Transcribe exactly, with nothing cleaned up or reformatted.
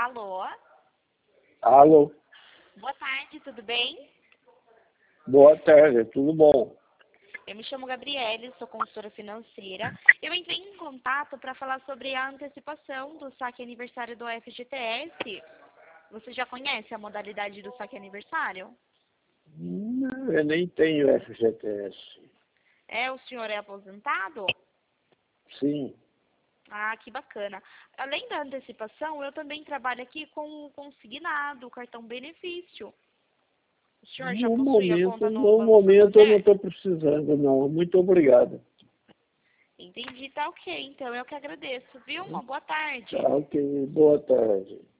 Alô? Alô? Boa tarde, tudo bem? Boa tarde, tudo bom? Eu me chamo Gabriele, sou consultora financeira. Eu entrei em contato para falar sobre a antecipação do saque aniversário do F G T S. Você já conhece a modalidade do saque aniversário? Não, eu nem tenho F G T S. É, o senhor é aposentado? Sim. Ah, que bacana. Além da antecipação, eu também trabalho aqui com o consignado, o cartão benefício. O senhor já No possui a momento, conta no no Banco momento eu não Santander? estou precisando, não. Muito obrigado. Entendi, tá ok. Então eu que agradeço, viu? Uma boa tarde. Tá, ok. Boa tarde.